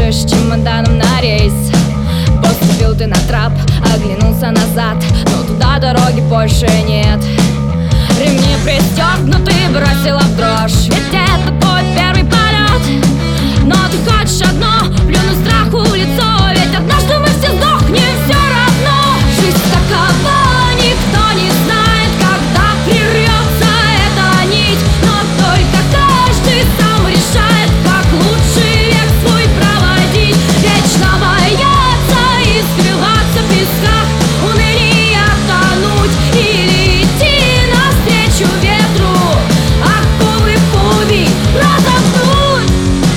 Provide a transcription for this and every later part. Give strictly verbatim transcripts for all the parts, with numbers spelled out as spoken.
спешишь с чемоданом на рейс. Поступил ты на трап, оглянулся назад, но туда дороги больше нет. Ремни пристегнуты, бросила в дрожь, ведь это твой первый полет. Но ты хочешь одно, плюнуть страху в лицо, ведь однажды мы все сдохнем все равно. Жизнь такова, никто не знает, когда прервется эта нить, но только каждый сам решает, как лучше век свой проводить. Вечно бояться и скрываться в песках, уныния тонуть или идти навстречу ветру, оковы фобий разомкнуть.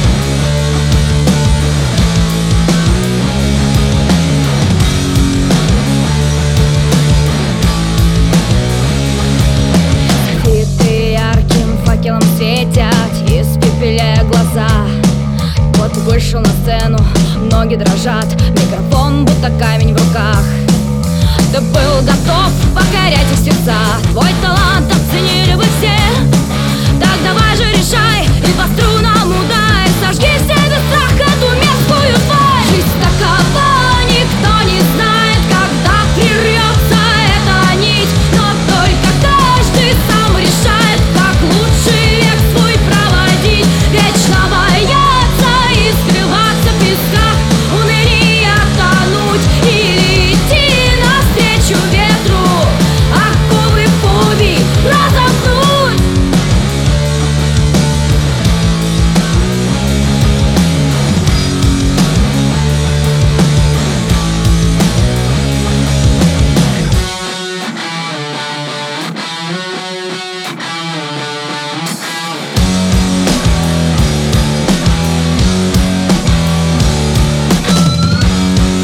Цветы ярким факелом светят, испепеляя глаза. Вот вышел на сцену, ноги дрожат, микрофон будто камень в руках. Ты был готов покорять их сердца, твой талант оценили вы все. Так давай же решай и по струнам удай, сожги в себе страх, эту мерзкую тварь. Жизнь такова, никто не знает, когда прервется эта нить, но только каждый сам решает, как лучше век свой проводить. Вечно бояться и скрываться в песках, уныния тонуть или идти навстречу ветру, оковы фобий разомкнуть.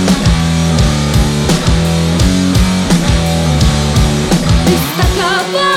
Такова